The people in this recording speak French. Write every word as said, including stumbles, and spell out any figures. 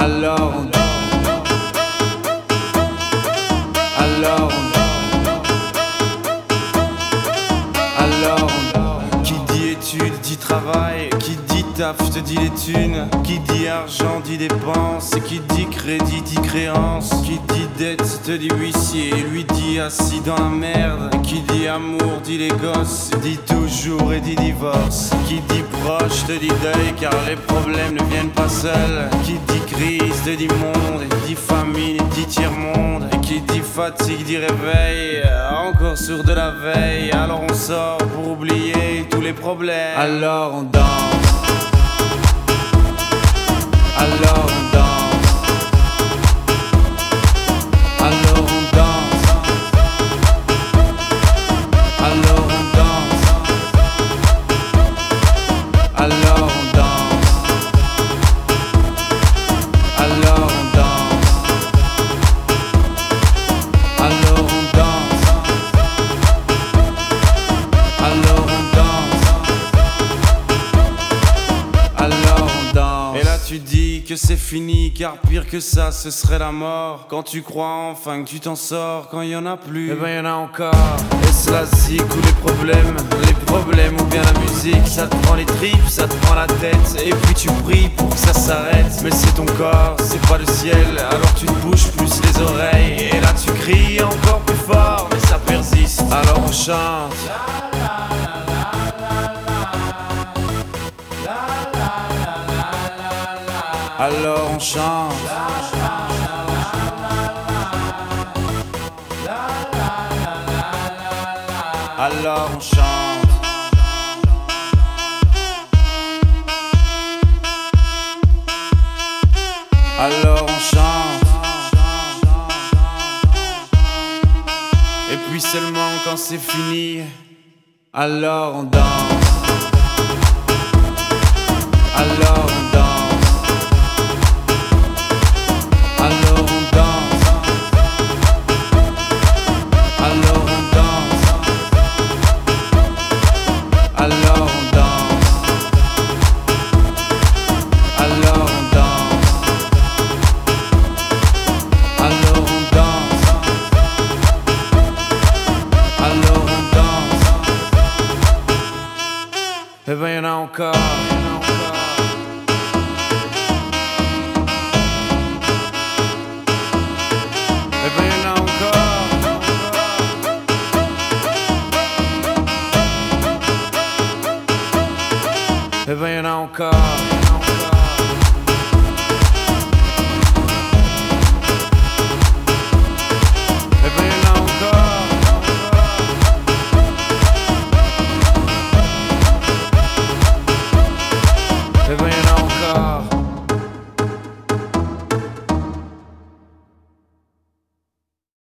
Alors on danse. Alors on danse. Alors on danse. Qui dit études dit travail. Qui dit taf te dit les thunes. Qui dit argent dit dépense. Et qui dit crédit dit créance. Qui dit dette te dit huissier. Lui dit assis dans la merde. Et qui dit amour dit les gosses. Dit toujours et dit divorce. Qui dit proche te dit deuil car les problèmes ne viennent pas seuls. Qui dit crise te dit monde. Et dit famine et dit tiers-monde. Et qui dit fatigue dit réveil. Encore sur de la veille. Alors on sort pour oublier tous les problèmes. Alors on danse. Alors on danse. Alors on danse. Alors on danse. Alors on danse. Alors on danse. Alors on danse. Alors on danse. Alors on danse. Et là tu dis que c'est fini, car pire que ça ce serait la mort. Quand tu crois enfin que tu t'en sors, quand il y en a plus, eh ben y en a encore. Est-ce la zik ou les problèmes? Les problèmes ou bien la musique? Ça te prend les tripes, ça te prend la tête. Et puis tu pries pour que ça s'arrête. Mais c'est ton corps, c'est pas le ciel. Alors tu te bouges plus les oreilles. Et là tu cries encore plus fort, mais ça persiste. Alors on chante. Alors on chante. Alors on chante. Alors on chante. Et puis seulement quand c'est fini, alors on danse. Alors on danse. Alors on danse. Alors on danse. Alors on danse. Alors on danse. Alors on danse. Alors on danse. Eh ben y'en a encore. Eh ben y'en a encore. Eh ben y'en a encore. Eh ben y'en a encore. Eh ben